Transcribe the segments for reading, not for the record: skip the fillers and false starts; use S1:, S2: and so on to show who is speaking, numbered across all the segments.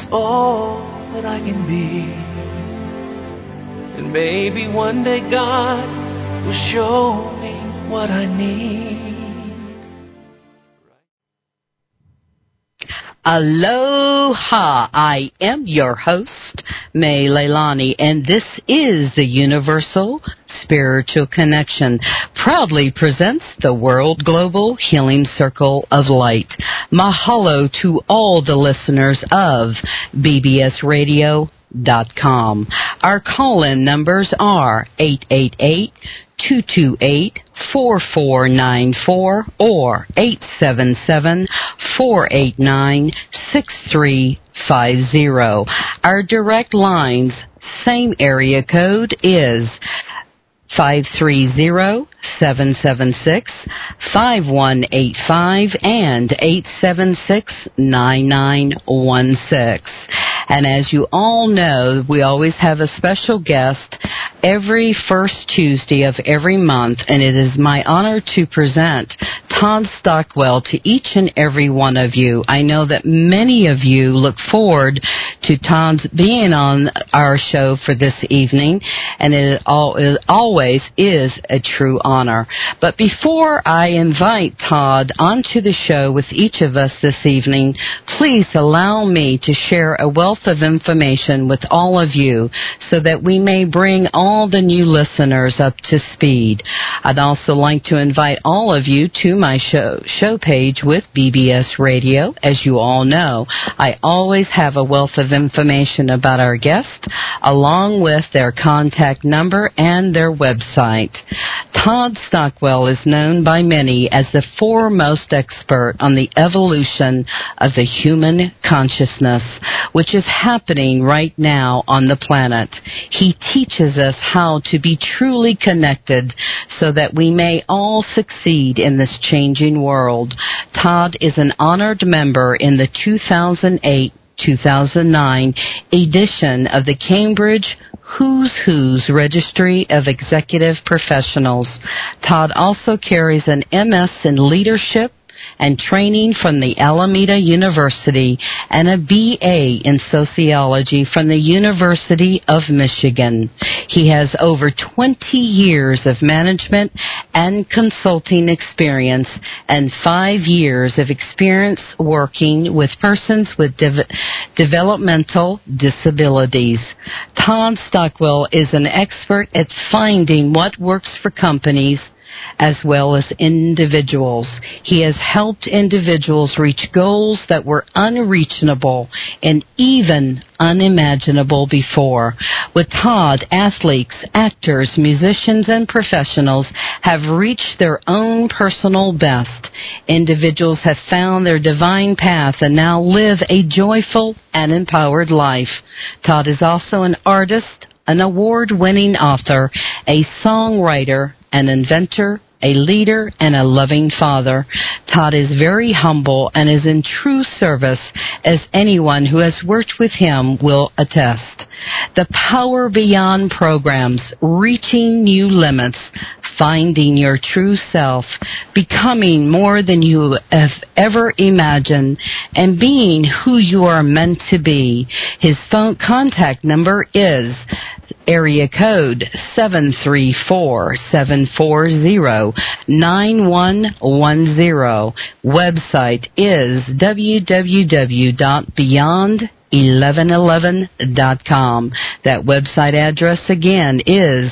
S1: It's all that I can be. And maybe one day God will show me what I need.
S2: Aloha, I am your host, May Leilani, and this is the Universal Spiritual Connection, proudly presents the World Global Healing Circle of Light. Mahalo to all the listeners of bbsradio.com. Our call-in numbers are 888-228-4494 or 877-489-6350. Our direct lines, same area code, is 530-776-5185 and 876-9916. And as you all know, we always have a special guest every first Tuesday of every month, and it is my honor to present Todd Stockwell to each and every one of you. I know that many of you look forward to Todd's being on our show for this evening, and it always is a true honor. But before I invite Todd onto the show with each of us this evening, please allow me to share a wealth of information with all of you so that we may bring all the new listeners up to speed. I'd also like to invite all of you to my show page with BBS Radio. As you all know, I always have a wealth of information about our guest, along with their contact number and their website. Todd Stockwell is known by many as the foremost expert on the evolution of the human consciousness, which is happening right now on the planet. He teaches us how to be truly connected so that we may all succeed in this changing world. Todd is an honored member in the 2008-2009 edition of the Cambridge Who's Registry of Executive Professionals. Todd also carries an MS in Leadership and Training from the Alameda University and a BA in Sociology from the University of Michigan. He has over 20 years of management and consulting experience and 5 years of experience working with persons with developmental disabilities. Todd Stockwell is an expert at finding what works for companies as well as individuals. He has helped individuals reach goals that were unreachable and even unimaginable before. With Todd, athletes, actors, musicians, and professionals have reached their own personal best. Individuals have found their divine path and now live a joyful and empowered life. Todd is also an artist, an award-winning author, a songwriter, an inventor, a leader, and a loving father. Todd is very humble and is in true service, as anyone who has worked with him will attest. The Power Beyond programs, reaching new limits, finding your true self, becoming more than you have ever imagined, and being who you are meant to be. His phone contact number is area code 734-740-9110. Website is www.beyond1111.com. That website address again is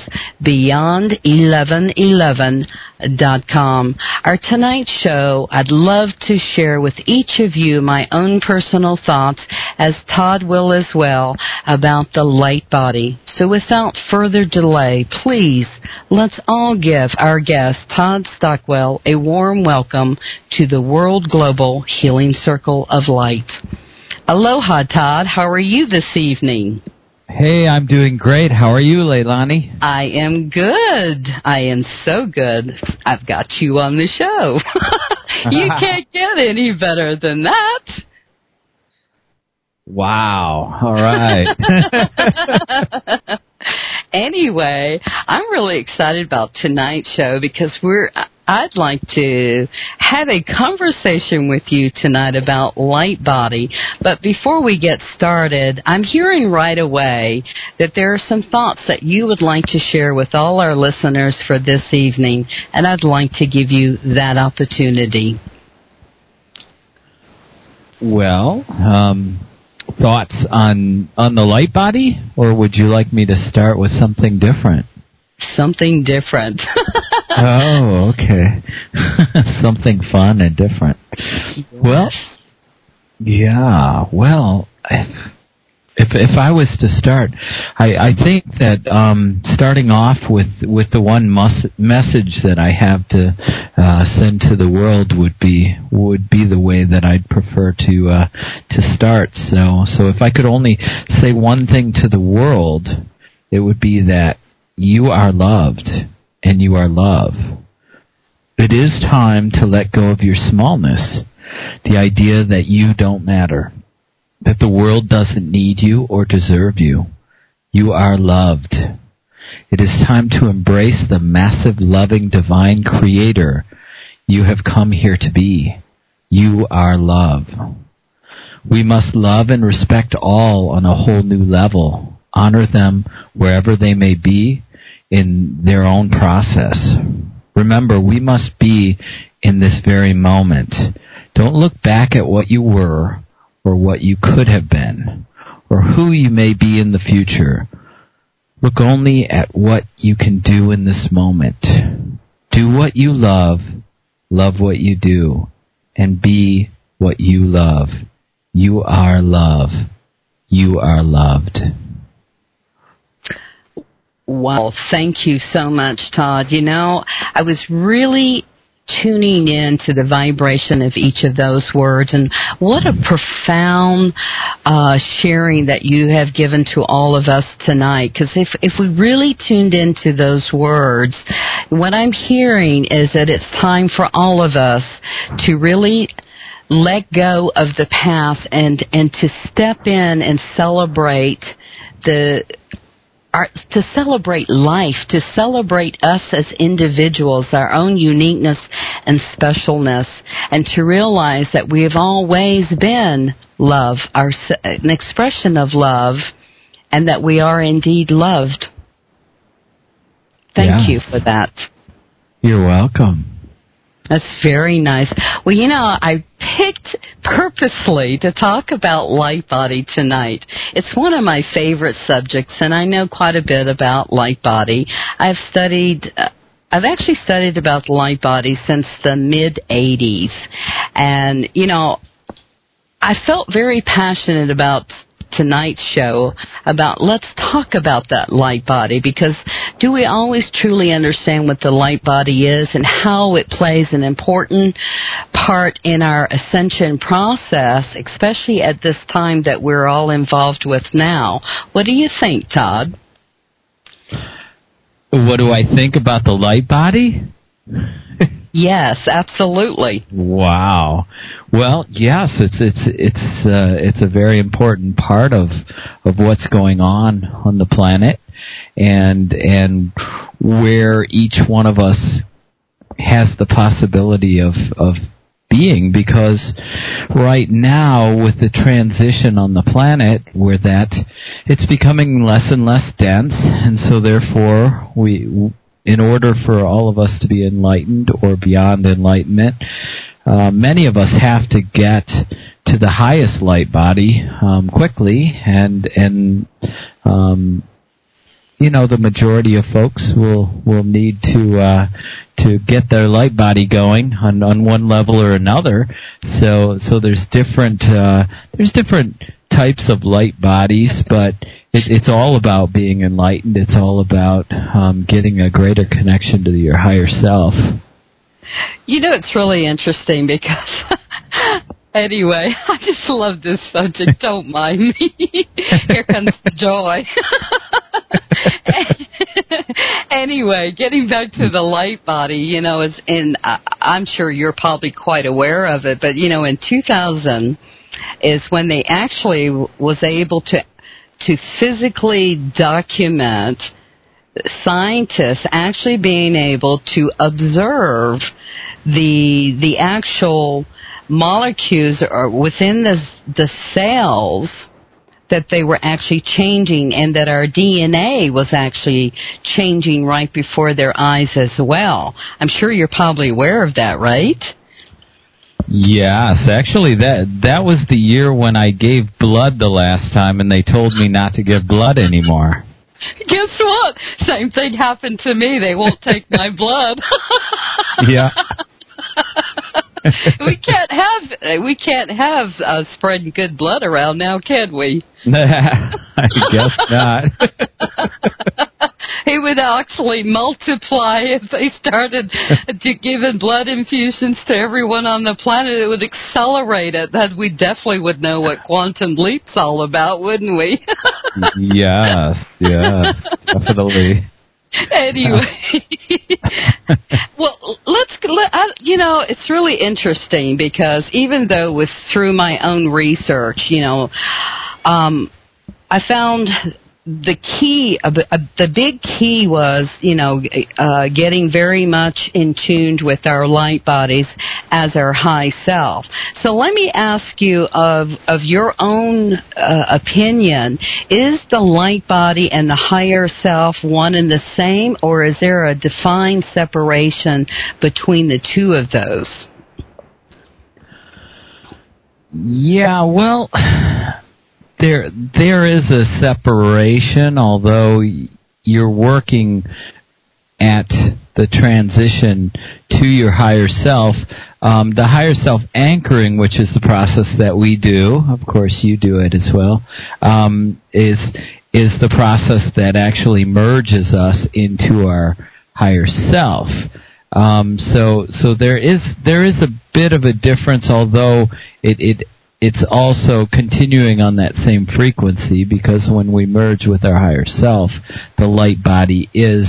S2: beyond1111.com. Our tonight's show, I'd love to share with each of you my own personal thoughts, as Todd will as well, about the light body. So without further delay, please, let's all give our guest, Todd Stockwell, a warm welcome to the World Global Healing Circle of Light. Aloha, Todd. How are you this evening?
S3: Hey, I'm doing great. How are you, Leilani?
S2: I am good. I am so good. I've got you on the show. You can't get any better than that.
S3: Wow. All right.
S2: Anyway, I'm really excited about tonight's show because I'd like to have a conversation with you tonight about light body. But before we get started, I'm hearing right away that there are some thoughts that you would like to share with all our listeners for this evening, and I'd like to give you that opportunity.
S3: Well, thoughts on the light body, or would you like me to start with something different?
S2: Something different.
S3: Oh, okay. Something fun and different.
S2: Yes.
S3: Well, yeah. Well, if I was to start, I think that starting off with the one message that I have to send to the world would be the way that I'd prefer to start. So if I could only say one thing to the world, it would be that you are loved and you are love. It is time to let go of your smallness, the idea that you don't matter, that the world doesn't need you or deserve you. You are loved. It is time to embrace the massive, loving, divine creator you have come here to be. You are love. We must love and respect all on a whole new level. Honor them wherever they may be in their own process. Remember, we must be in this very moment. Don't look back at what you were or what you could have been or who you may be in the future. Look only at what you can do in this moment. Do what you love what you do, and be what you love. You are love. You are loved.
S2: Wow, thank you so much, Todd. You know, I was really tuning in to the vibration of each of those words, and what a profound sharing that you have given to all of us tonight. Because if we really tuned into those words, what I'm hearing is that it's time for all of us to really let go of the past and to step in and celebrate to celebrate life, to celebrate us as individuals, our own uniqueness and specialness, and to realize that we have always been love, an expression of love, and that we are indeed loved. Thank you for that.
S3: You're welcome.
S2: That's very nice. Well, you know, I picked purposely to talk about light body tonight. It's one of my favorite subjects, and I know quite a bit about light body. I've actually studied about the light body since the mid-'80s. And, you know, I felt very passionate about tonight's show about let's talk about that light body, because do we always truly understand what the light body is and how it plays an important part in our ascension process, especially at this time that we're all involved with now? What do you think, Todd?
S3: What do I think about the light body?
S2: Yes, absolutely.
S3: Wow. Well, yes, it's a very important part of what's going on the planet, and where each one of us has the possibility of being, because right now with the transition on the planet, where that it's becoming less and less dense, and so therefore in order for all of us to be enlightened or beyond enlightenment, many of us have to get to the highest light body quickly, and you know, the majority of folks will need to get their light body going on one level or another. So there's different types of light bodies, but it's all about being enlightened. It's all about getting a greater connection to your higher self.
S2: You know, it's really interesting because anyway, I just love this subject. Don't mind me. Here comes the joy. Anyway, getting back to the light body, you know, I'm sure you're probably quite aware of it, but, you know, in 2000 is when they actually was able to physically document scientists actually being able to observe the actual molecules within the cells, that they were actually changing, and that our DNA was actually changing right before their eyes as well. I'm sure you're probably aware of that, right?
S3: Yes, actually that was the year when I gave blood the last time, and they told me not to give blood anymore.
S2: Guess what? Same thing happened to me. They won't take my blood.
S3: Yeah.
S2: we can't have spreading good blood around now, can we?
S3: I guess not.
S2: It would actually multiply if they started giving blood infusions to everyone on the planet. It would accelerate it. That we definitely would know what quantum leap's all about, wouldn't we?
S3: Yes, definitely.
S2: Anyway, well, it's really interesting because even though through my own research, I found the key, the big key was, getting very much in tune with our light bodies as our high self. So let me ask you of your own opinion, is the light body and the higher self one and the same, or is there a defined separation between the two of those?
S3: Yeah, well, there is a separation, although you're working at the transition to your higher self. The higher self anchoring, which is the process that we do, of course you do it as well, is the process that actually merges us into our higher self. So there is a bit of a difference, although it's also continuing on that same frequency, because when we merge with our higher self, the light body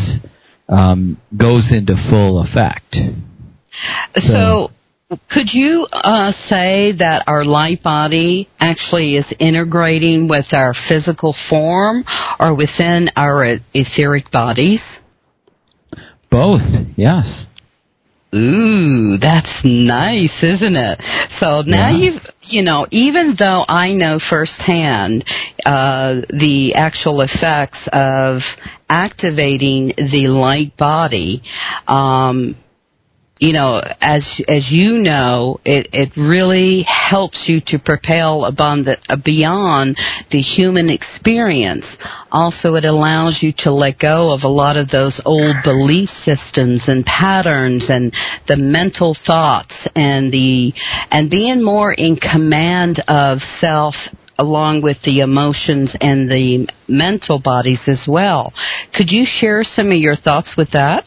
S3: goes into full effect.
S2: So could you say that our light body actually is integrating with our physical form or within our etheric bodies?
S3: Both, yes.
S2: Ooh, that's nice, isn't it? So now even though I know firsthand the actual effects of activating the light body, as you know, it really helps you to propel beyond the human experience. Also, it allows you to let go of a lot of those old belief systems and patterns and the mental thoughts and being more in command of self, along with the emotions and the mental bodies as well. Could you share some of your thoughts with that?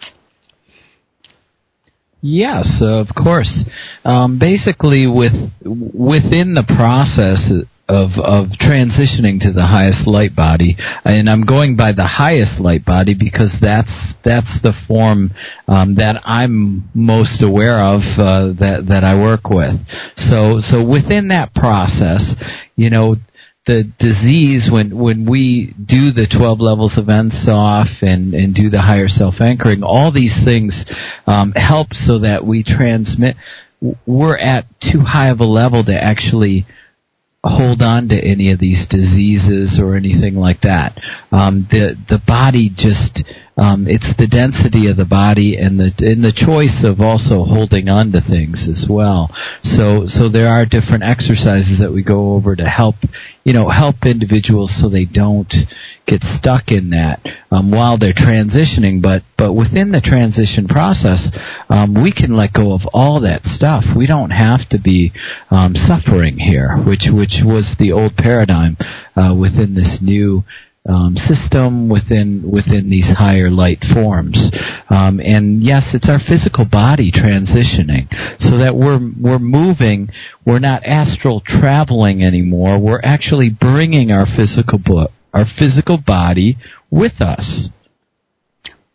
S3: Yes, of course. Basically, within the process of transitioning to the highest light body, and I'm going by the highest light body because that's the form that I'm most aware of, that I work with. So within that process, the disease, when we do the 12 levels of NSOF and do the higher self-anchoring, all these things help so that we transmit. We're at too high of a level to actually hold on to any of these diseases or anything like that. The body just, it's the density of the body and the choice of also holding on to things as well. So there are different exercises that we go over to help individuals so they don't get stuck in that while they're transitioning. But within the transition process, we can let go of all that stuff. We don't have to be suffering here, which was the old paradigm within this new system, within these higher light forms. And yes, it's our physical body transitioning, so that we're moving. We're not astral traveling anymore. We're actually bringing our physical body with us.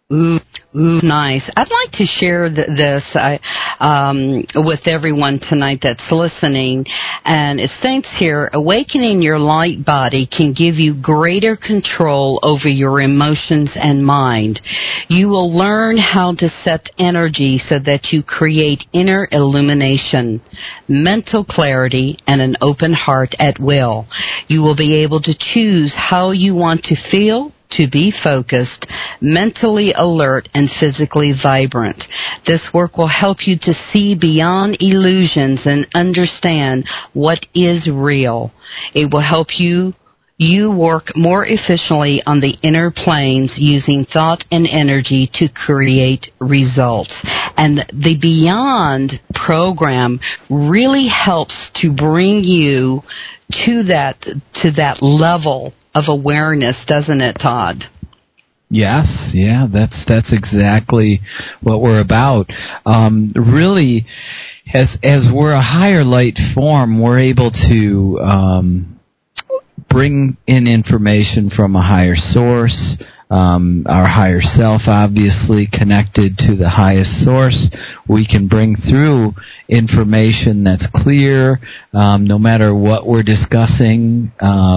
S2: Ooh, nice. I'd like to share this with everyone tonight that's listening. And it states here, awakening your light body can give you greater control over your emotions and mind. You will learn how to set energy so that you create inner illumination, mental clarity, and an open heart at will. You will be able to choose how you want to feel, to be focused, mentally alert, and physically vibrant. This work will help you to see beyond illusions and understand what is real. It will help you work more efficiently on the inner planes using thought and energy to create results. And the Beyond program really helps to bring you to that level of awareness, doesn't it, Todd?
S3: Yes, yeah, that's exactly what we're about. Really, as we're a higher light form, we're able to bring in information from a higher source. Our higher self, obviously connected to the highest source. We can bring through information that's clear, no matter what we're discussing.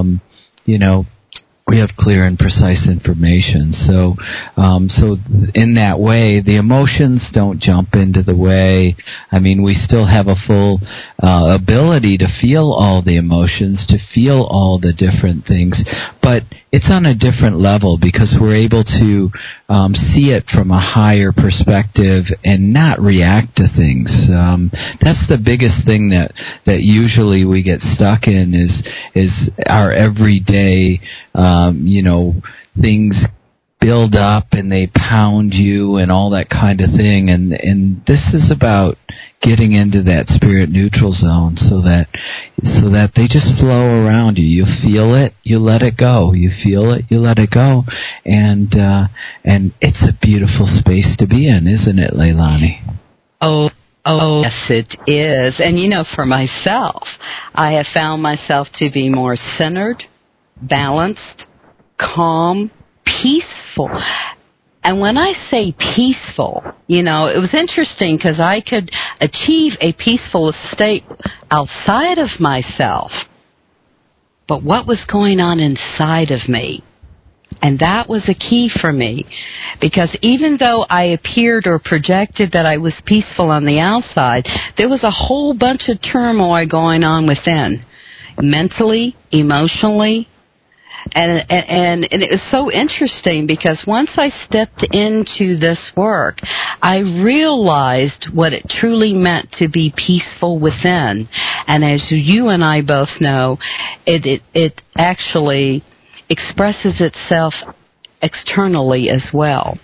S3: We have clear and precise information. So in that way, the emotions don't jump into the way. I mean, we still have a full ability to feel all the emotions, to feel all the different things, but it's on a different level because we're able to see it from a higher perspective and not react to things. That's the biggest thing that usually we get stuck in is our everyday, things build up and they pound you and all that kind of thing. And this is about getting into that spirit neutral zone so that they just flow around you. You feel it, you let it go. You feel it, you let it go. And it's a beautiful space to be in, isn't it, Leilani?
S2: Oh, yes, it is. And for myself, I have found myself to be more centered, balanced, calm, peaceful. And when I say peaceful, it was interesting because I could achieve a peaceful state outside of myself. But what was going on inside of me? And that was a key for me, because even though I appeared or projected that I was peaceful on the outside, there was a whole bunch of turmoil going on within, mentally, emotionally. And it was so interesting because once I stepped into this work, I realized what it truly meant to be peaceful within. And as you and I both know, it actually expresses itself externally as well.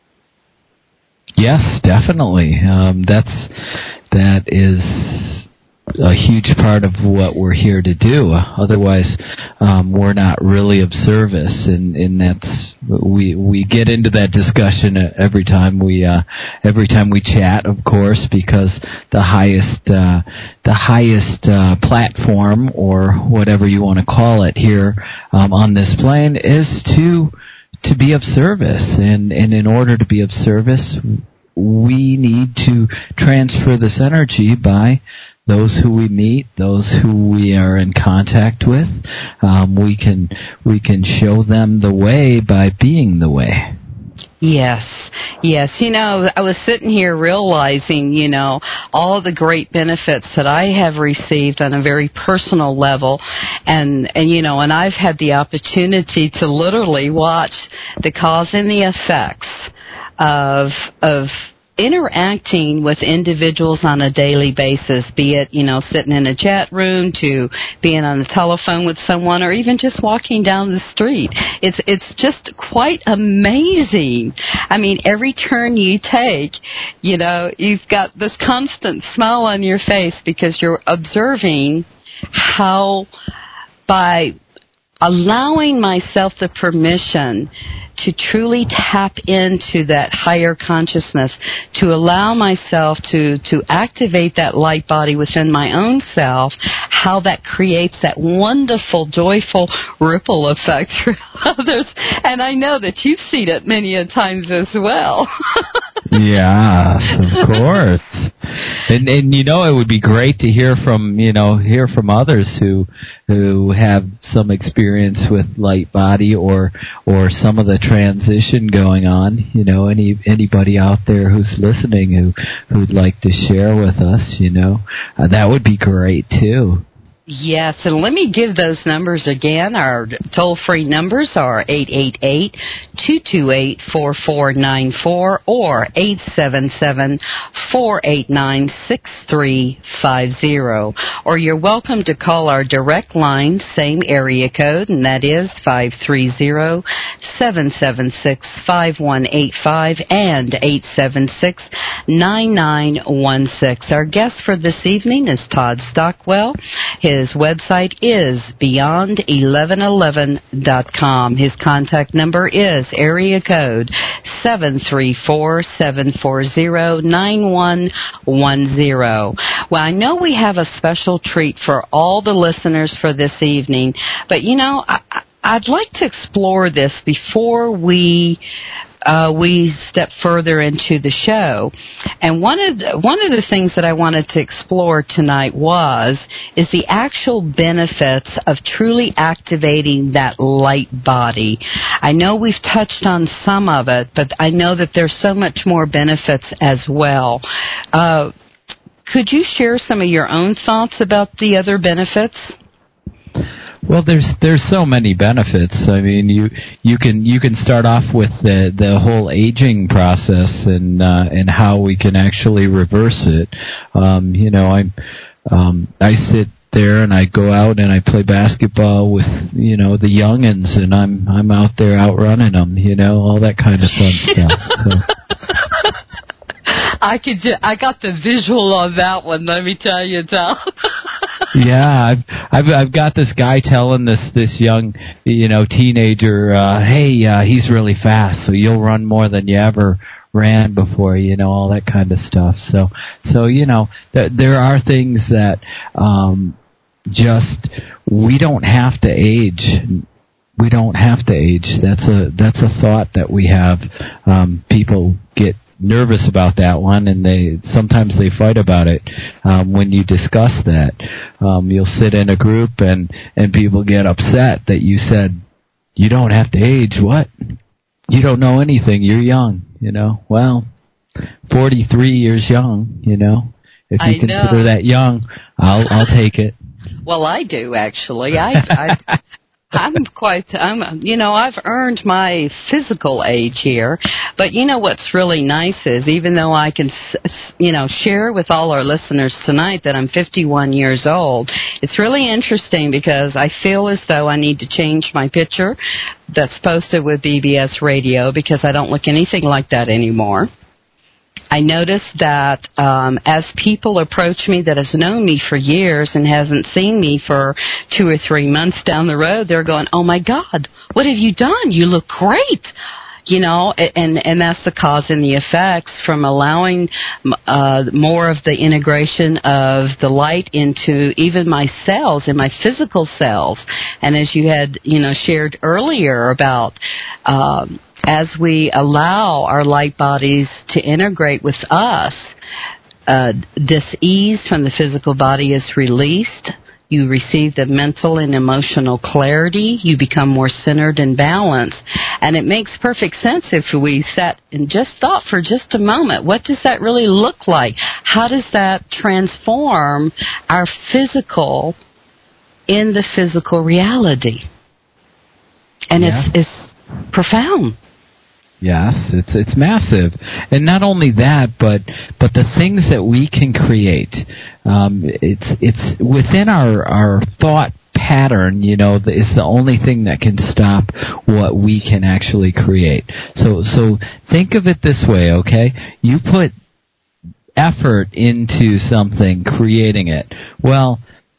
S3: Yes, definitely. That is a huge part of what we're here to do. Otherwise, we're not really of service, and that's we get into that discussion every time we chat, of course, because the highest platform, or whatever you want to call it here on this plane, is to be of service, and in order to be of service, we need to transfer this energy by those who we meet, those who we are in contact with. We can show them the way by being the way.
S2: Yes. I was sitting here realizing, all the great benefits that I have received on a very personal level, and I've had the opportunity to literally watch the cause and the effects of interacting with individuals on a daily basis, be it, sitting in a chat room, to being on the telephone with someone, or even just walking down the street. It's just quite amazing. I mean, every turn you take, you've got this constant smile on your face because you're observing how by allowing myself the permission to truly tap into that higher consciousness, to allow myself to activate that light body within my own self, how that creates that wonderful, joyful ripple effect for others. And I know that you've seen it many a times as well.
S3: Yes, of course. And it would be great to hear from others who have some experience with light body or some of the transition going on. Anybody out there who's listening who'd like to share with us, that would be great too.
S2: Yes, and let me give those numbers again. Our toll-free numbers are 888-228-4494 or 877-489-6350. Or you're welcome to call our direct line, same area code, and that is 530-776-5185 and 876-9916. Our guest for this evening is Todd Stockwell. His website is beyond1111.com. His contact number is area code 734-740-9110. Well, I know we have a special treat for all the listeners for this evening, but I'd like to explore this before we step further into the show. And one of the things that I wanted to explore tonight is the actual benefits of truly activating that light body. I know we've touched on some of it, but I know that there's so much more benefits as well. Could you share some of your own thoughts about the other benefits?
S3: Well, there's so many benefits. I mean, you can start off with the whole aging process and how we can actually reverse it. I sit there and I go out and I play basketball with the youngins, and I'm out there outrunning them, all that kind of fun stuff. So.
S2: I got the visual on that one. Let me tell you, Tom.
S3: Yeah, I've got this guy telling this young teenager, hey, he's really fast, so you'll run more than you ever ran before, all that kind of stuff. So there are things that just we don't have to age. We don't have to age. That's a thought that we have. People get nervous about that one, and sometimes they fight about it. When you discuss that, you'll sit in a group and people get upset that you said you don't have to age. What? You don't know anything. You're young. Well, 43 years young. If you consider that young, I'll take it.
S2: Well, I do actually. I've earned my physical age here, but what's really nice is, even though I can, share with all our listeners tonight that I'm 51 years old, it's really interesting because I feel as though I need to change my picture that's posted with BBS Radio because I don't look anything like that anymore. I noticed that as people approach me that has known me for years and hasn't seen me for 2 or 3 months down the road, they're going, "Oh my God, what have you done? You look great." And that's the cause and the effects from allowing more of the integration of the light into even my cells and my physical cells. And as you had, shared earlier about as we allow our light bodies to integrate with us, dis-ease from the physical body is released. You receive the mental and emotional clarity. You become more centered and balanced. And it makes perfect sense if we sat and just thought for just a moment, what does that really look like? How does that transform our physical in the physical reality? And it's profound.
S3: Yes, it's massive, and not only that, but the things that we can create. It's within our thought pattern. Is the only thing that can stop what we can actually create. So think of it this way, okay? You put effort into something, creating it. Well,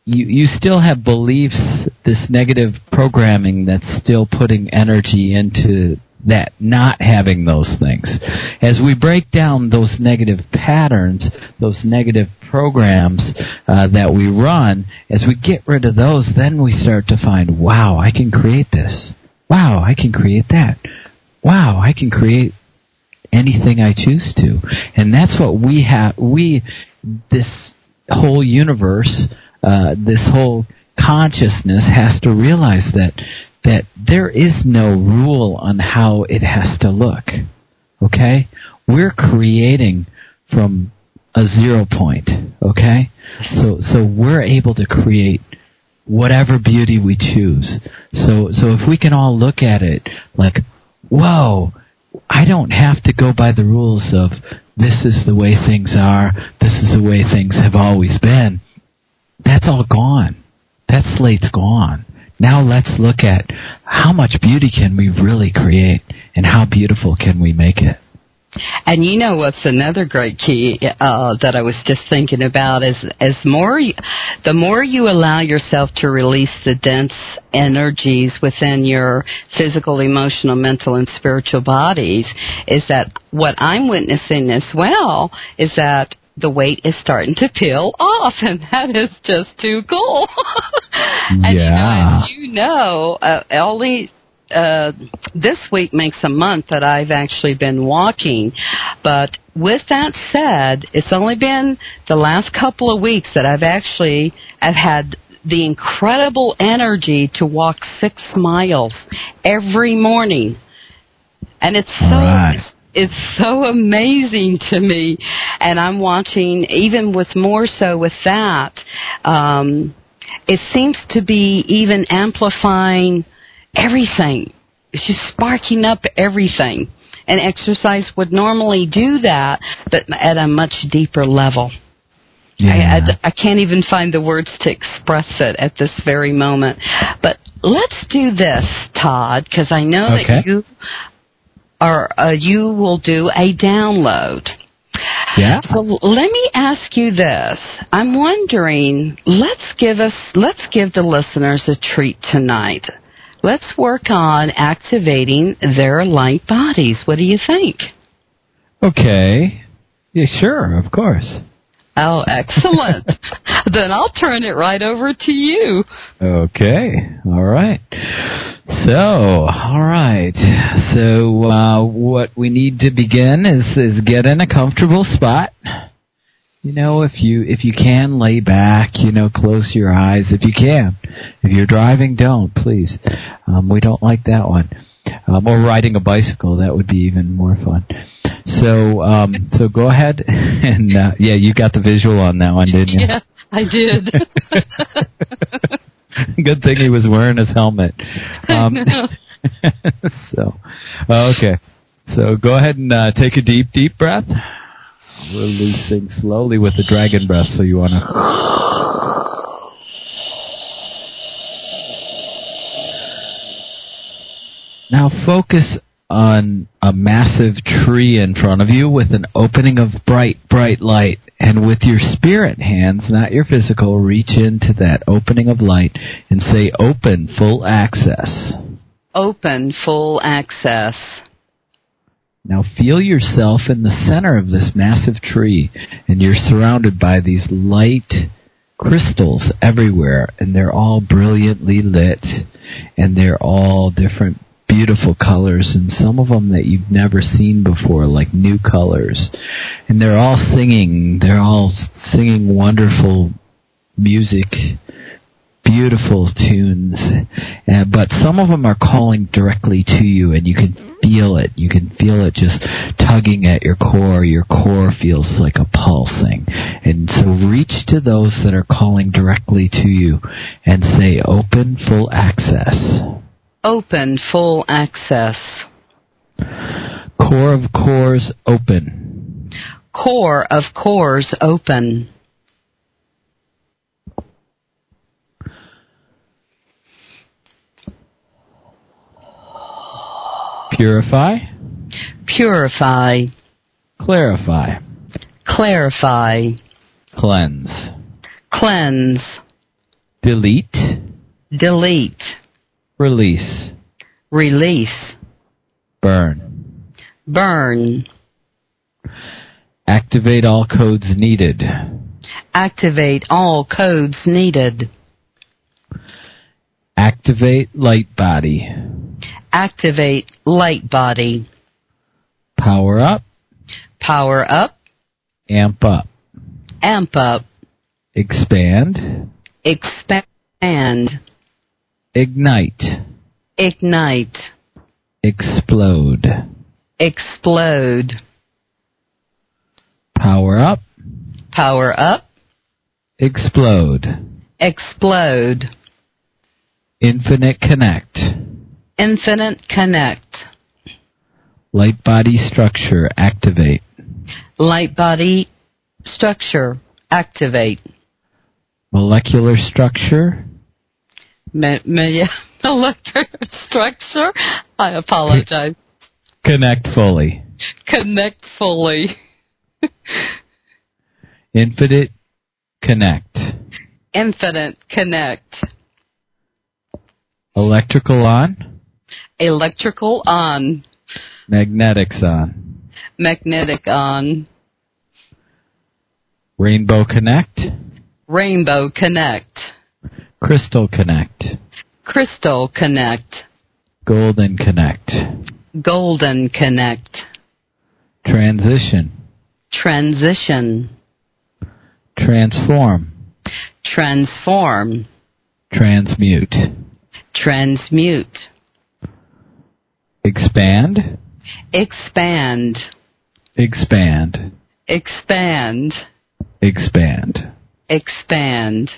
S3: you still have beliefs, this negative programming that's still putting energy into that, not having those things. As we break down those negative patterns, those negative programs that we run, as we get rid of those, then we start to find, wow, I can create this. Wow, I can create that. Wow, I can create anything I choose to. And that's what we have. This whole universe, this whole consciousness has to realize that there is no rule on how it has to look. Okay? We're creating from a 0 point. Okay? So we're able to create whatever beauty we choose. So if we can all look at it like, whoa, I don't have to go by the rules of this is the way things are, this is the way things have always been. That's all gone. That slate's gone. Now let's look at how much beauty can we really create and how beautiful can we make it.
S2: And you know what's another great key that I was just thinking about is the more you allow yourself to release the dense energies within your physical, emotional, mental, and spiritual bodies, is that what I'm witnessing as well is that the weight is starting to peel off, and that is just too cool. And
S3: yeah.
S2: you know, only this week makes a month that I've actually been walking. But with that said, it's only been the last couple of weeks that I've had the incredible energy to walk 6 miles every morning. And it's so amazing to me. And I'm watching, even with more so with that, it seems to be even amplifying everything. It's just sparking up everything. And exercise would normally do that, but at a much deeper level. Yeah. I can't even find the words to express it at this very moment. But let's do this, Todd, because I know that you will do a download.
S3: Yeah.
S2: So let me ask you this. I'm wondering, let's give the listeners a treat tonight. Let's work on activating their light bodies. What do you think?
S3: Okay. Yeah, sure, of course.
S2: Oh, excellent. Then I'll turn it right over to you.
S3: Okay. All right. So, what we need to begin is get in a comfortable spot. You know, if you can, lay back, close your eyes if you can. If you're driving, don't, please. We don't like that one. Or riding a bicycle, that would be even more fun. So go ahead and, you got the visual on that one, didn't you?
S2: Yeah, I did.
S3: Good thing he was wearing his helmet. Okay. So go ahead and take a deep breath. Releasing slowly with the dragon breath, so you want to... Now focus on a massive tree in front of you with an opening of bright light. And with your spirit hands, not your physical, reach into that opening of light and say, open, full access.
S2: Open, full access.
S3: Now feel yourself in the center of this massive tree, and you're surrounded by these light crystals everywhere, and they're all brilliantly lit, and they're all different beautiful colors, and some of them that you've never seen before, like new colors. And they're all singing wonderful music, beautiful tunes, but some of them are calling directly to you, and you can feel it. You can feel it just tugging at your core. Your core feels like a pulsing. And so reach to those that are calling directly to you and say, open, full access.
S2: Open, full access.
S3: Core of cores, open.
S2: Core of cores, open.
S3: Purify.
S2: Purify.
S3: Clarify.
S2: Clarify.
S3: Cleanse.
S2: Cleanse.
S3: delete,
S2: delete,
S3: release,
S2: release,
S3: burn,
S2: burn,
S3: activate all codes needed,
S2: activate all codes needed,
S3: activate light body,
S2: activate light body,
S3: power up,
S2: power up,
S3: amp up,
S2: amp up,
S3: expand,
S2: expand,
S3: ignite,
S2: ignite,
S3: explode,
S2: explode,
S3: power up,
S2: power up,
S3: explode,
S2: explode,
S3: infinite connect,
S2: infinite connect,
S3: light body structure activate,
S2: light body structure activate,
S3: molecular structure,
S2: molecular structure, I apologize,
S3: connect fully,
S2: connect fully,
S3: infinite connect,
S2: infinite connect,
S3: electrical on,
S2: electrical on,
S3: magnetics on,
S2: magnetic on,
S3: rainbow connect,
S2: rainbow connect,
S3: crystal connect,
S2: crystal connect,
S3: golden connect,
S2: golden connect,
S3: transition,
S2: transition,
S3: transform,
S2: transform,
S3: transmute,
S2: transmute,
S3: expand,
S2: expand,
S3: expand,
S2: expand,
S3: expand,
S2: expand,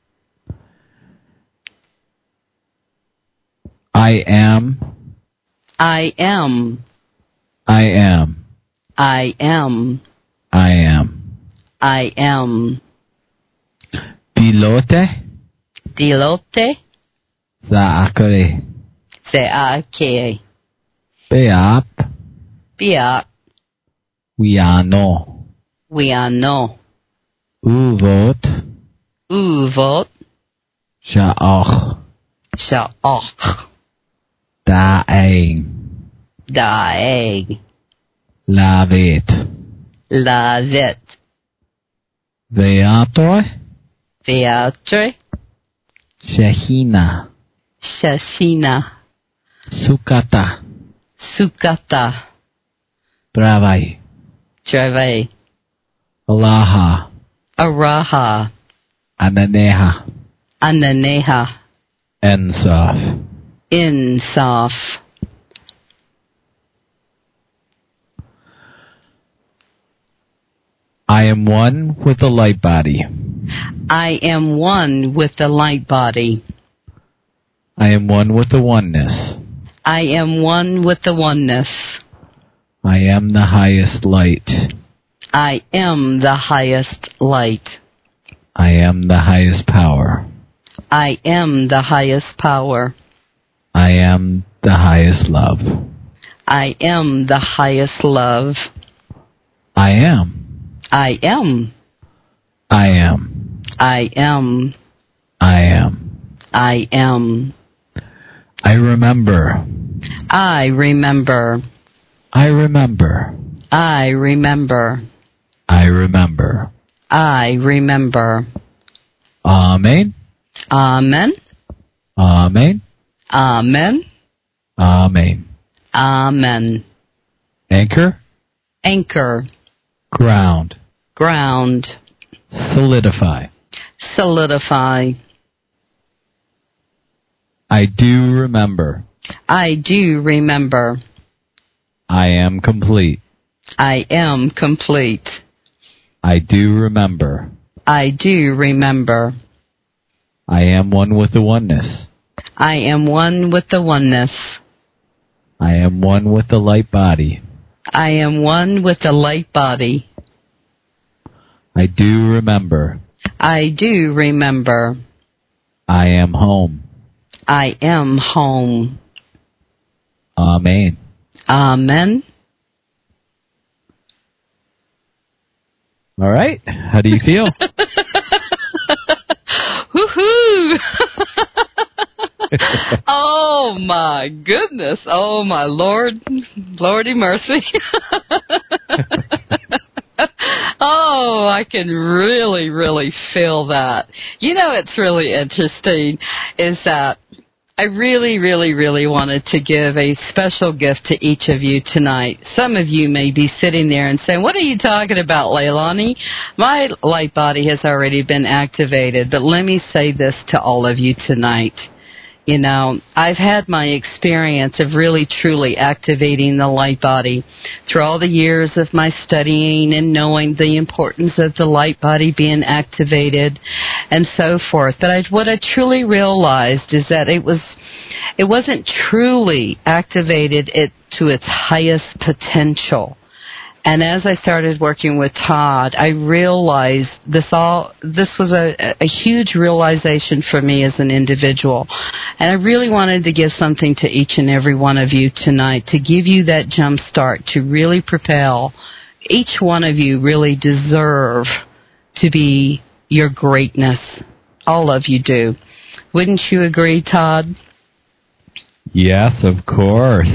S3: I am,
S2: I am,
S3: I am,
S2: I am,
S3: I am,
S2: I am,
S3: pilote,
S2: dilote,
S3: zaakare,
S2: seake,
S3: beap,
S2: biak,
S3: wiano,
S2: wiano,
S3: uvot,
S2: uvot,
S3: shaach,
S2: shaach,
S3: daeng,
S2: daeg,
S3: lavet,
S2: lavet,
S3: veatoi,
S2: veatre,
S3: shehina,
S2: shashina,
S3: sukata,
S2: sukata,
S3: bravai,
S2: trave,
S3: alaha,
S2: araha,
S3: ananeha,
S2: ananeha,
S3: ensaf,
S2: insaf,
S3: I am one with the light body.
S2: I am one with the light body.
S3: I am one with the oneness.
S2: I am one with the oneness.
S3: I am the highest light.
S2: I am the highest light.
S3: I am the highest power.
S2: I am the highest power.
S3: I am the highest love.
S2: I am the highest love.
S3: I am.
S2: I am.
S3: I am.
S2: I am.
S3: I am.
S2: I am.
S3: I remember.
S2: I remember.
S3: I remember.
S2: I remember.
S3: I remember.
S2: I remember.
S3: Amen.
S2: Amen.
S3: Amen.
S2: Amen.
S3: Amen.
S2: Amen.
S3: Anchor.
S2: Anchor.
S3: Ground.
S2: Ground.
S3: Solidify.
S2: Solidify.
S3: I do remember.
S2: I do remember.
S3: I am complete.
S2: I am complete.
S3: I do remember.
S2: I do remember.
S3: I am one with the oneness.
S2: I am one with the oneness.
S3: I am one with the light body.
S2: I am one with the light body.
S3: I do remember.
S2: I do remember.
S3: I am home.
S2: I am home.
S3: Amen.
S2: Amen.
S3: All right. How do you feel?
S2: Woohoo! Oh my goodness! Oh my Lord, Lordy mercy! Oh, I can really, really feel that. You know, it's really interesting is that I really, really, really wanted to give a special gift to each of you tonight. Some of you may be sitting there and saying, what are you talking about, Leilani? My light body has already been activated, but let me say this to all of you tonight. You know, I've had my experience of really, truly activating the light body through all the years of my studying and knowing the importance of the light body being activated and so forth. But what I truly realized is that it wasn't truly activated to its highest potential. And as I started working with Todd, I realized this was a huge realization for me as an individual. And I really wanted to give something to each and every one of you tonight to give you that jump start to really propel. Each one of you really deserve to be your greatness. All of you do. Wouldn't you agree, Todd?
S3: Yes, of course.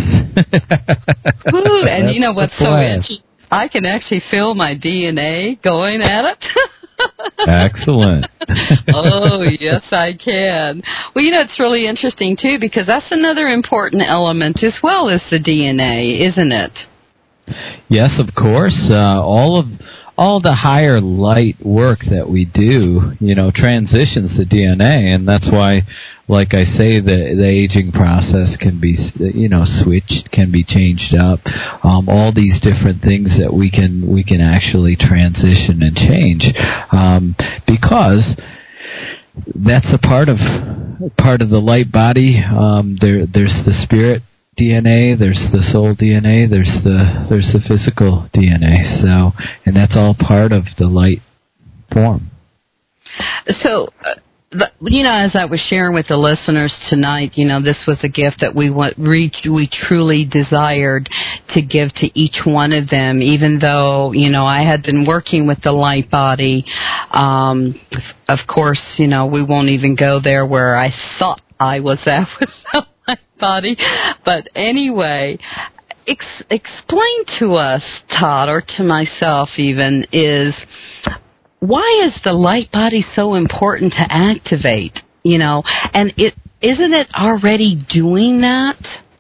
S2: Ooh, and you know what's so interesting? I can actually feel my DNA going at it.
S3: Excellent.
S2: Oh, yes, I can. Well, you know, it's really interesting, too, because that's another important element as well as the DNA, isn't it?
S3: Yes, of course. All the higher light work that we do, you know, transitions the DNA, and that's why, like I say, the aging process can be, you know, switched, can be changed up. All these different things that we can actually transition and change, because that's a part of the light body. There's the spirit DNA, there's the soul DNA, there's the physical DNA. So, and that's all part of the light form.
S2: So, you know, as I was sharing with the listeners tonight, you know, this was a gift that we truly desired to give to each one of them, even though, you know, I had been working with the light body. Of course, you know, we won't even go there where I thought I was at with the light body. But anyway, explain to us, Todd, or to myself even, is why is the light body so important to activate? You know, and isn't it already doing that?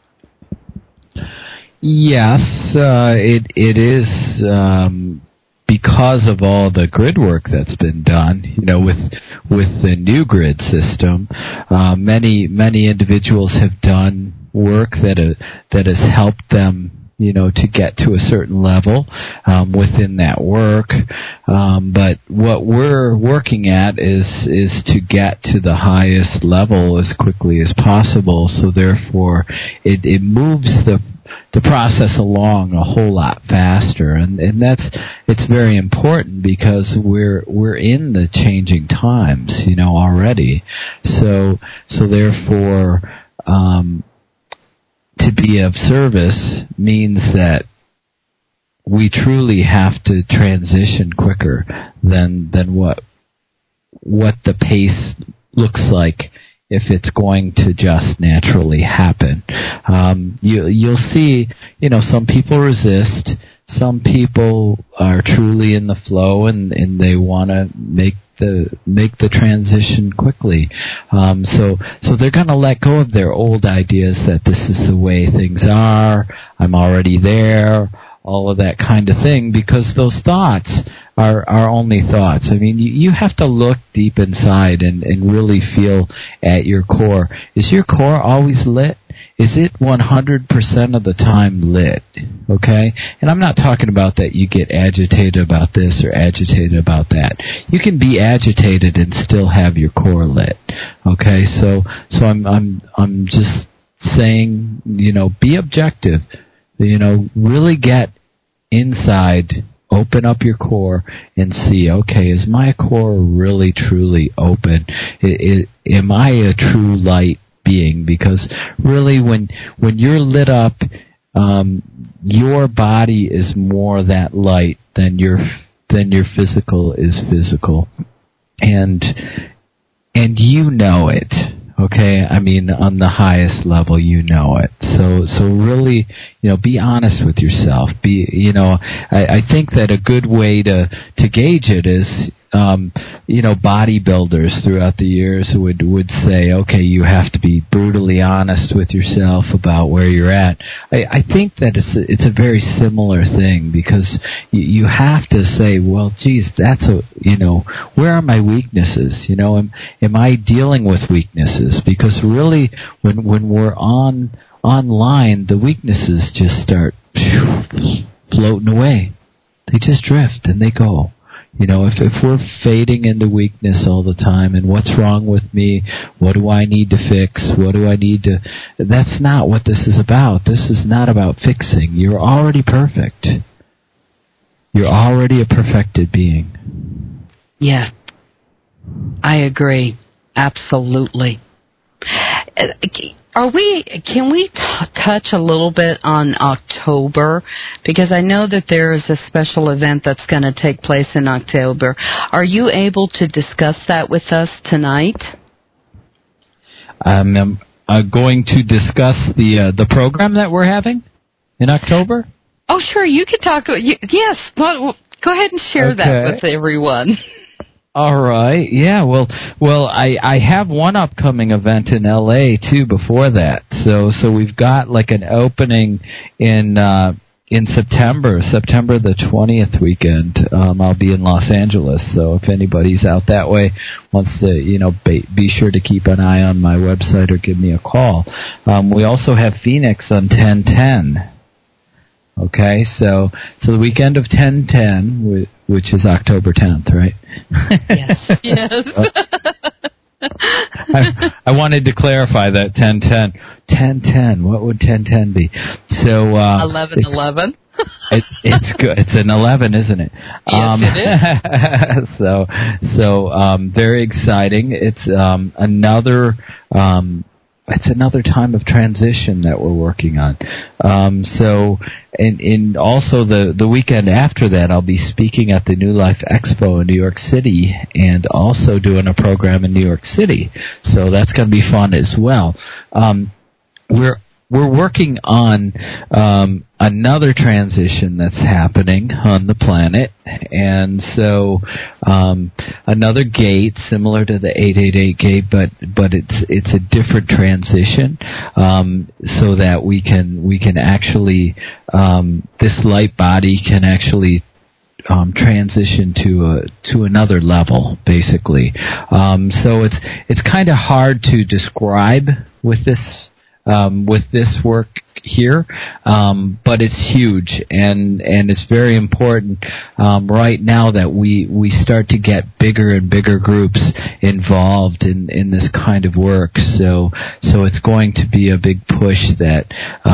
S3: Yes, it is, because of all the grid work that's been done, you know, with the new grid system. Many individuals have done work that has helped them, you know, to get to a certain level within that work. But what we're working at is to get to the highest level as quickly as possible. So therefore, it moves the process along a whole lot faster, and it's very important because we're in the changing times, you know, already. So therefore, to be of service means that we truly have to transition quicker than what the pace looks like if it's going to just naturally happen. You'll see, you know, some people resist, some people are truly in the flow and they want to make the transition quickly. So they're going to let go of their old ideas that this is the way things are, I'm already there, all of that kind of thing, because those thoughts are only thoughts. I mean, you have to look deep inside and really feel at your core. Is your core always lit? Is it 100% of the time lit? Okay? And I'm not talking about that you get agitated about this or agitated about that. You can be agitated and still have your core lit. Okay? So I'm just saying, you know, be objective. You know, really get inside, open up your core and see, okay, is my core really truly open? Am I a true light being? Because really when you're lit up, your body is more that light than your physical is physical. And and you know it. Okay, I mean, on the highest level, you know it. So really, be honest with yourself. I think that a good way to gauge it is, bodybuilders throughout the years would say, okay, you have to be brutally honest with yourself about where you're at. I think that it's a very similar thing, because you have to say, well, geez, where are my weaknesses? Am I dealing with weaknesses? Because really, when we're online, the weaknesses just start floating away. They just drift and they go. If we're fading into weakness all the time, and what's wrong with me? What do I need to fix? What do I need to... That's not what this is about. This is not about fixing. You're already perfect. You're already a perfected being.
S2: Yeah, I agree. Absolutely. Can we touch a little bit on October? Because I know that there is a special event that's going to take place in October. Are you able to discuss that with us tonight?
S3: I'm going to discuss the program that we're having in October.
S2: Oh, sure. You can talk. Yes. Well, go ahead and share that with everyone.
S3: All right. Yeah. Well, I have one upcoming event in LA too before that. So we've got like an opening in September the 20th weekend. I'll be in Los Angeles. So if anybody's out that way, wants to, be sure to keep an eye on my website or give me a call. We also have Phoenix on 10/10. Okay, so the weekend of 10/10, which is October 10th, right?
S2: Yes. Yes.
S3: I wanted to clarify that 10/10. 10/10. What would 10/10 be? So
S2: 11/11.
S3: It's good. It's an 11, isn't it?
S2: Yes, it is.
S3: so very exciting. It's another. It's another time of transition that we're working on. And also the weekend after that, I'll be speaking at the New Life Expo in New York City, and also doing a program in New York City. So that's going to be fun as well. We're working on another transition that's happening on the planet, and so another gate similar to the 888 gate, but it's a different transition, so that we can actually this light body can actually transition to another level, basically. So it's kind of hard to describe with this work here, but it's huge, and it's very important right now that we start to get bigger and bigger groups involved in this kind of work. So it's going to be a big push that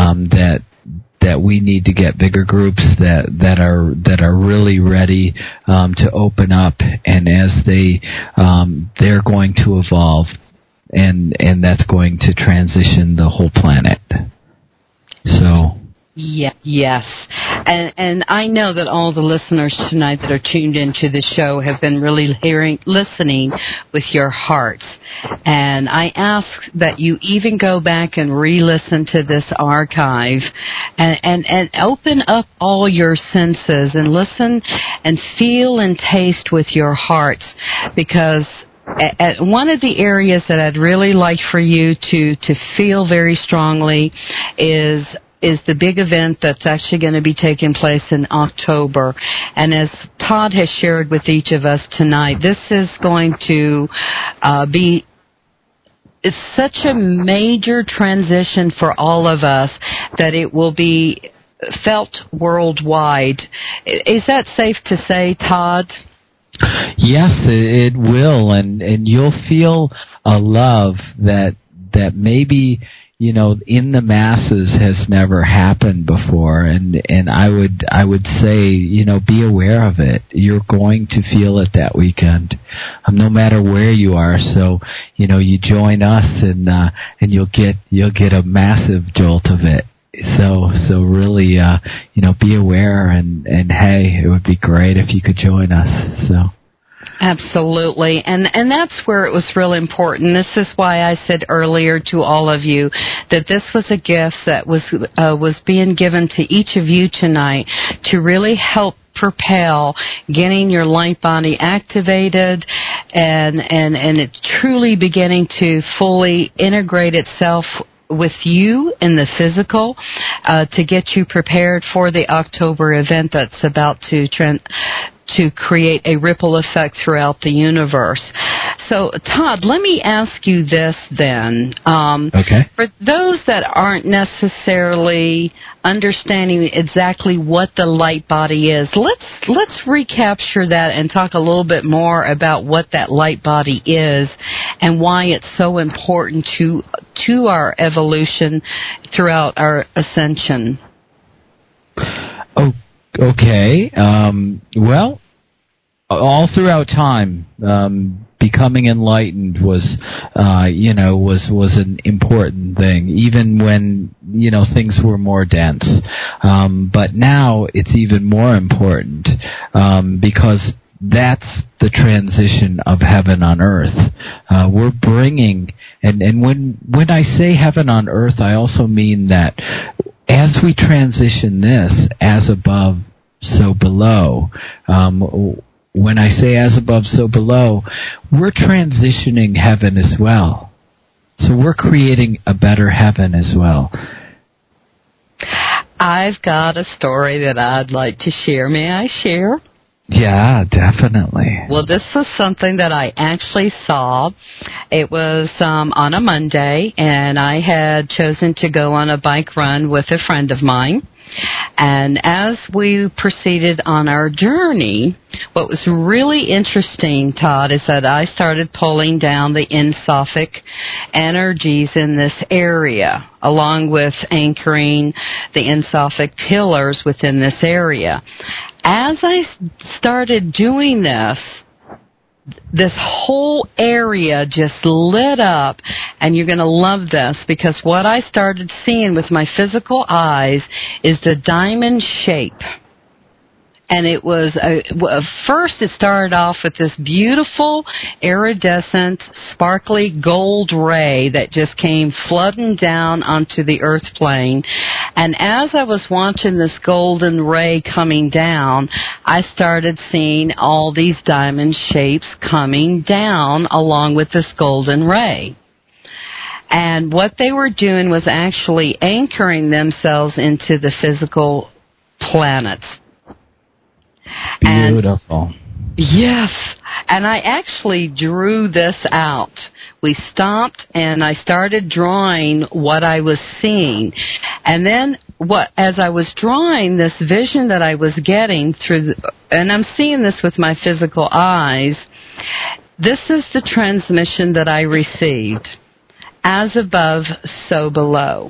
S3: we need to get bigger groups that are really ready to open up, and as they're going to evolve. And that's going to transition the whole planet. So.
S2: Yeah, yes. And I know that all the listeners tonight that are tuned into the show have been really listening with your hearts. And I ask that you even go back and re-listen to this archive and open up all your senses and listen and feel and taste with your hearts, because one of the areas that I'd really like for you to feel very strongly is the big event that's actually going to be taking place in October. And as Todd has shared with each of us tonight, this is going to be such a major transition for all of us that it will be felt worldwide. Is that safe to say, Todd?
S3: Yes, it will, and you'll feel a love that maybe in the masses has never happened before, and I would say be aware of it. You're going to feel it that weekend, no matter where you are. So you join us, and you'll get a massive jolt of it. So really, be aware, and hey, it would be great if you could join us. So.
S2: Absolutely. And that's where it was really important. This is why I said earlier to all of you that this was a gift that was being given to each of you tonight to really help propel getting your light body activated and it's truly beginning to fully integrate itself with you in the physical to get you prepared for the October event that's about to create a ripple effect throughout the universe. So, Todd, let me ask you this then.
S3: Okay.
S2: For those that aren't necessarily understanding exactly what the light body is, let's recapture that and talk a little bit more about what that light body is and why it's so important to our evolution throughout our ascension.
S3: Okay. Well, all throughout time, becoming enlightened was an important thing, even when, things were more dense. But now it's even more important, because that's the transition of heaven on earth. We're bringing, and when I say heaven on earth, I also mean that as we transition this, as above, so below, when I say as above, so below, we're transitioning heaven as well. So we're creating a better heaven as well.
S2: I've got a story that I'd like to share. May I share?
S3: Yeah, definitely.
S2: Well, this was something that I actually saw. It was on a Monday, and I had chosen to go on a bike run with a friend of mine. And as we proceeded on our journey, what was really interesting, Todd, is that I started pulling down the Ensophic energies in this area, along with anchoring the Ensophic pillars within this area. As I started doing this whole area just lit up, and you're going to love this, because what I started seeing with my physical eyes is the diamond shape. And it was, first it started off with this beautiful, iridescent, sparkly gold ray that just came flooding down onto the earth plane. And as I was watching this golden ray coming down, I started seeing all these diamond shapes coming down along with this golden ray. And what they were doing was actually anchoring themselves into the physical planets.
S3: Beautiful.
S2: Yes. And I actually drew this out. We stopped and I started drawing what I was seeing. And then as I was drawing this vision that I was getting through, and I'm seeing this with my physical eyes, this is the transmission that I received. As above, so below.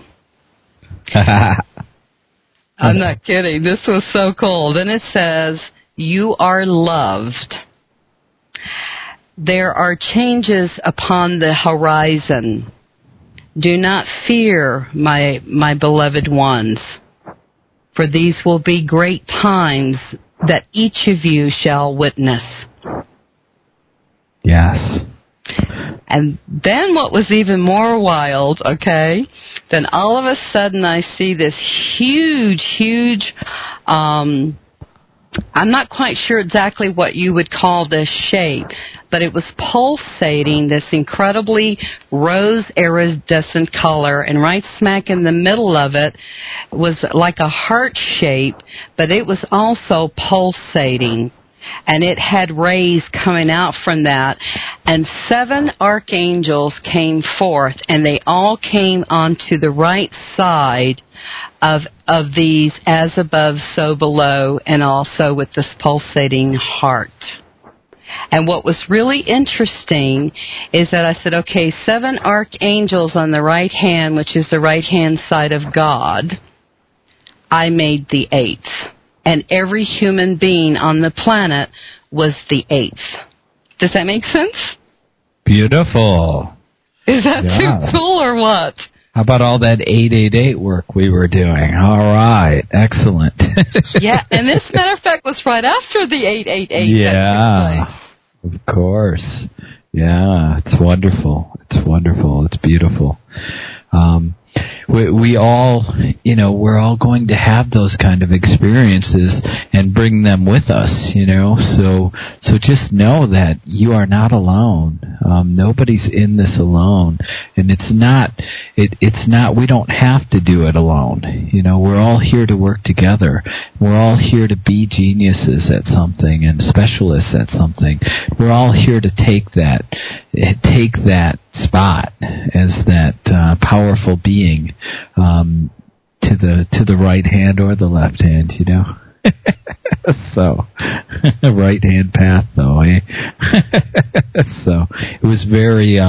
S2: I'm not kidding. This was so cool. And it says, you are loved. There are changes upon the horizon. Do not fear, my beloved ones, for these will be great times that each of you shall witness.
S3: Yes.
S2: And then what was even more wild, okay, then all of a sudden I see this huge, I'm not quite sure exactly what you would call this shape, but it was pulsating this incredibly rose iridescent color, and right smack in the middle of it was like a heart shape, but it was also pulsating. And it had rays coming out from that. And 7 archangels came forth, and they all came onto the right side of these as above, so below, and also with this pulsating heart. And what was really interesting is that I said, okay, 7 archangels on the right hand, which is the right-hand side of God. I made the 8th. And every human being on the planet was the 8th. Does that make sense?
S3: Beautiful.
S2: Is that too cool or what?
S3: How about all that 888 work we were doing? All right. Excellent.
S2: Yeah, and this, matter of fact, was right after the 888
S3: yeah.
S2: that took place.
S3: Of course. Yeah, it's wonderful. It's wonderful. It's beautiful. We all, we're all going to have those kind of experiences and bring them with us, So just know that you are not alone. Nobody's in this alone, and it's not. We don't have to do it alone. We're all here to work together. We're all here to be geniuses at something and specialists at something. We're all here to take that spot as that powerful being to the right hand or the left hand, So, right hand path though, eh? So it was very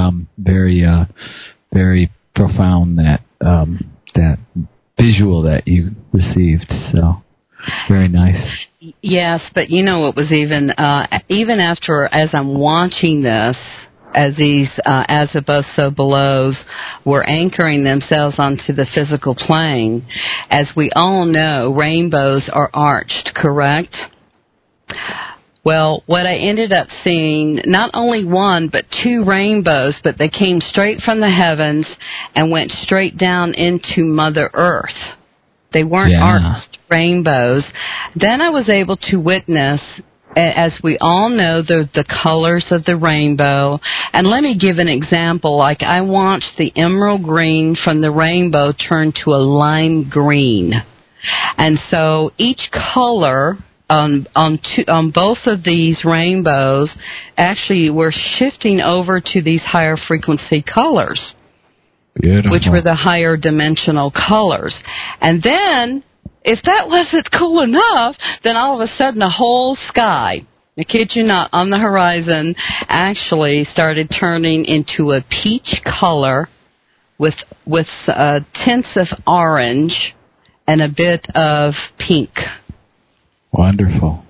S3: very profound that visual that you received. So very nice.
S2: Yes, but it was even after, as I'm watching this, as these as above so belows were anchoring themselves onto the physical plane. As we all know, rainbows are arched, correct? Well, what I ended up seeing, not only one but two rainbows, but they came straight from the heavens and went straight down into Mother Earth. They weren't arched rainbows. Then I was able to witness, as we all know, the colors of the rainbow. And let me give an example. Like, I watched the emerald green from the rainbow turn to a lime green. And so each color on both of these rainbows actually were shifting over to these higher frequency colors. Beautiful. Which were the higher dimensional colors. And then, if that wasn't cool enough, then all of a sudden the whole sky, I kid you not, on the horizon actually started turning into a peach color with tints of orange and a bit of pink.
S3: Wonderful.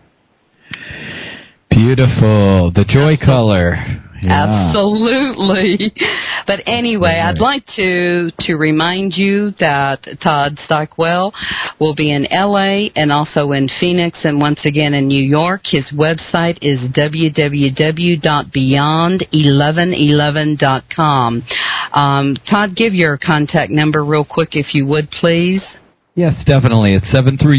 S3: Beautiful. The joy color. Yeah.
S2: Absolutely. But anyway, I'd like to remind you that Todd Stockwell will be in LA and also in Phoenix and once again in New York. His website is www.beyond1111.com. Todd, give your contact number real quick if you would, please.
S3: Yes, definitely. It's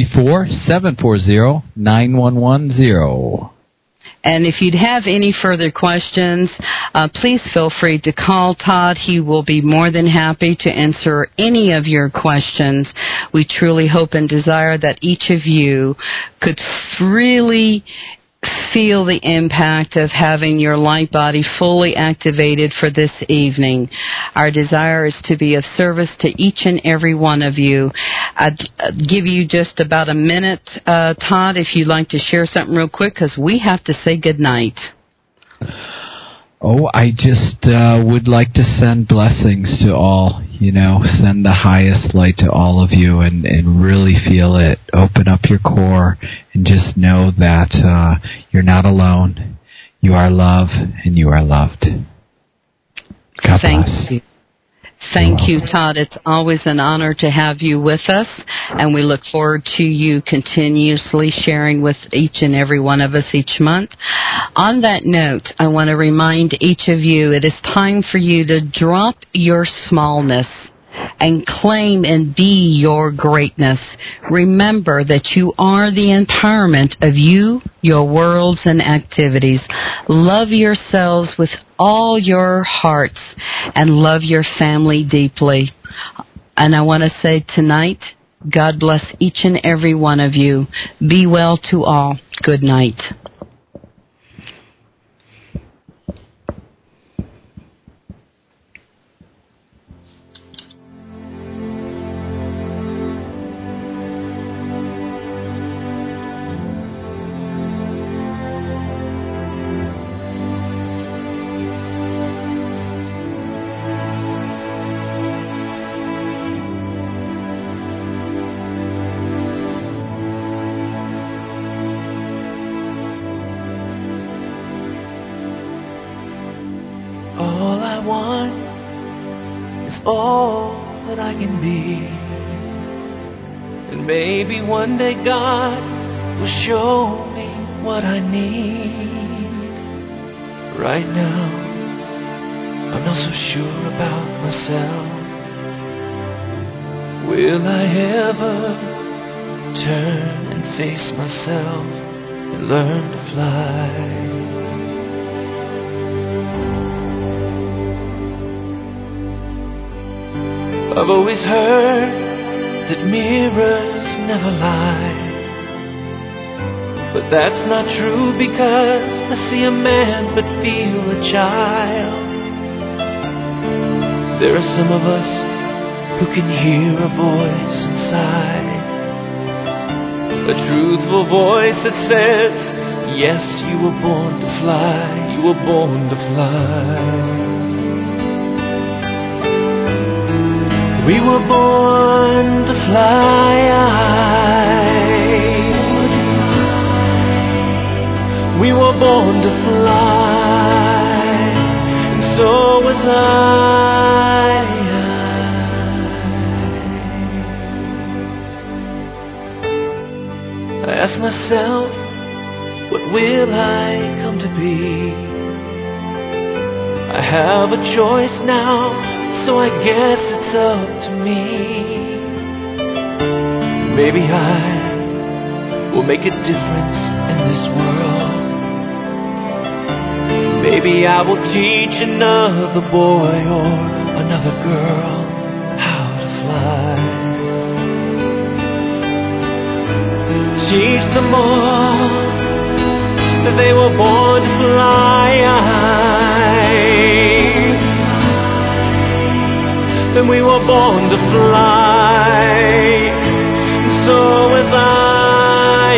S3: 734-740-9110.
S2: And if you'd have any further questions, please feel free to call Todd. He will be more than happy to answer any of your questions. We truly hope and desire that each of you could really feel the impact of having your light body fully activated for this evening. Our desire is to be of service to each and every one of you. I'd give you just about a minute, Todd, if you'd like to share something real quick, because we have to say goodnight.
S3: Oh, I just would like to send blessings to all, send the highest light to all of you and really feel it. Open up your core and just know that you're not alone. You are love and you are loved. God bless.
S2: Thank you. Thank you, Todd. It's always an honor to have you with us, and we look forward to you continuously sharing with each and every one of us each month. On that note, I want to remind each of you it is time for you to drop your smallness and claim and be your greatness. Remember that you are the empowerment of you, your worlds, and activities. Love yourselves with all your hearts and love your family deeply. And I want to say tonight, God bless each and every one of you. Be well to all. Good night.
S1: Maybe one day God will show me what I need. Right now, I'm not so sure about myself. Will I ever turn and face myself and learn to fly? I've always heard that mirrors never lie, but that's not true because I see a man but feel a child. There are some of us who can hear a voice inside, a truthful voice that says, yes, you were born to fly, you were born to fly. We were born to fly. We were born to fly, and so was I. I ask myself, what will I come to be? I have a choice now, so I guess it's up to me. Maybe I will make a difference in this world. Maybe I will teach another boy or another girl how to fly. Teach them all that they were born to fly. Then we were born to fly, and so was I.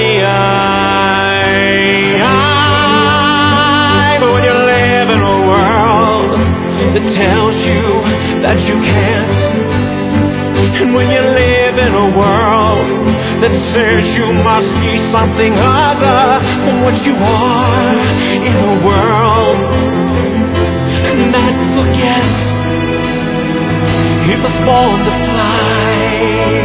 S1: But when you live in a world that tells you that you can't, and when you live in a world that says you must be something other than what you are in a world that forgets he was born to fly.